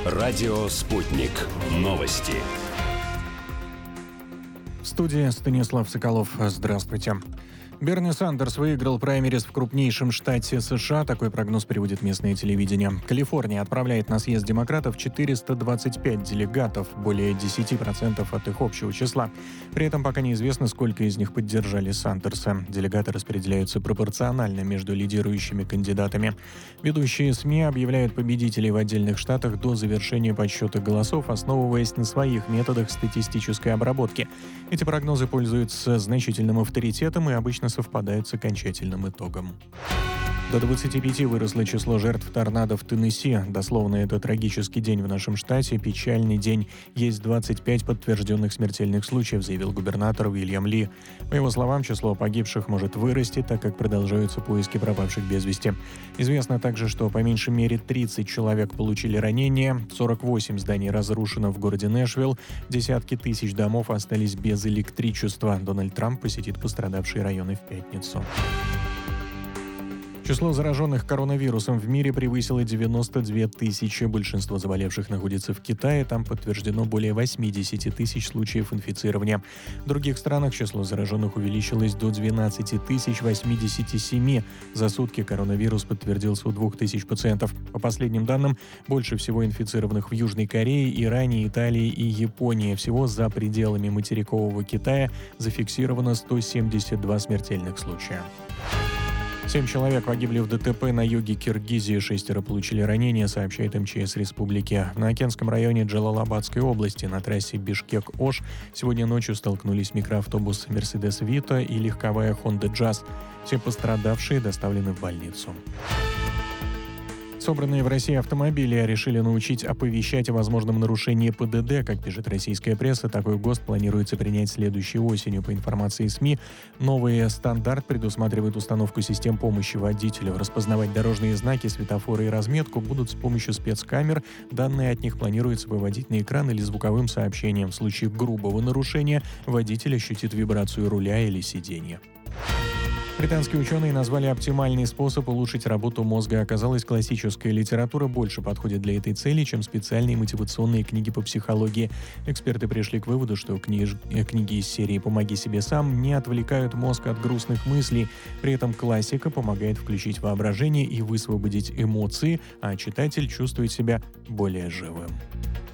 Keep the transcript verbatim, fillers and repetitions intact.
Радио «Спутник». Новости. В студии Станислав Соколов. Здравствуйте. Берни Сандерс выиграл праймериз в крупнейшем штате США. Такой прогноз приводит местное телевидение. Калифорния отправляет на съезд демократов четыреста двадцать пять делегатов, более десять процентов от их общего числа. При этом пока неизвестно, сколько из них поддержали Сандерса. Делегаты распределяются пропорционально между лидирующими кандидатами. Ведущие СМИ объявляют победителей в отдельных штатах до завершения подсчета голосов, основываясь на своих методах статистической обработки. Эти прогнозы пользуются значительным авторитетом и обычно совпадают с окончательным итогом. До двадцати пяти выросло число жертв торнадо в Теннесси. Дословно, это трагический день в нашем штате, печальный день. Есть двадцать пять подтвержденных смертельных случаев, заявил губернатор Уильям Ли. По его словам, число погибших может вырасти, так как продолжаются поиски пропавших без вести. Известно также, что по меньшей мере тридцать человек получили ранения, сорок восемь зданий разрушено в городе Нэшвилл, десятки тысяч домов остались без электричества. Дональд Трамп посетит пострадавшие районы в пятницу. Число зараженных коронавирусом в мире превысило девяносто две тысячи. Большинство заболевших находится в Китае. Там подтверждено более восемьдесят тысяч случаев инфицирования. В других странах число зараженных увеличилось до двенадцать тысяч восемьдесят семь. За сутки коронавирус подтвердился у двух тысяч пациентов. По последним данным, больше всего инфицированных в Южной Корее, Иране, Италии и Японии. Всего за пределами материкового Китая зафиксировано сто семьдесят два смертельных случая. Семь человек погибли в ДТП на юге Киргизии, шестеро получили ранения, сообщает эм че эс республики. В Наакенском районе Джалалабадской области на трассе Бишкек-Ош сегодня ночью столкнулись микроавтобус «Мерседес Вита» и легковая «Хонда Джаз». Все пострадавшие доставлены в больницу. Собранные в России автомобили решили научить оповещать о возможном нарушении пэ дэ дэ. Как пишет российская пресса, такой ГОСТ планируется принять следующей осенью. По информации СМИ, новый стандарт предусматривает установку систем помощи водителю. Распознавать дорожные знаки, светофоры и разметку будут с помощью спецкамер. Данные от них планируется выводить на экран или звуковым сообщением. В случае грубого нарушения водитель ощутит вибрацию руля или сиденья. Британские ученые назвали оптимальный способ улучшить работу мозга. Оказалось, классическая литература больше подходит для этой цели, чем специальные мотивационные книги по психологии. Эксперты пришли к выводу, что книж... книги из серии «Помоги себе сам» не отвлекают мозг от грустных мыслей. При этом классика помогает включить воображение и высвободить эмоции, а читатель чувствует себя более живым.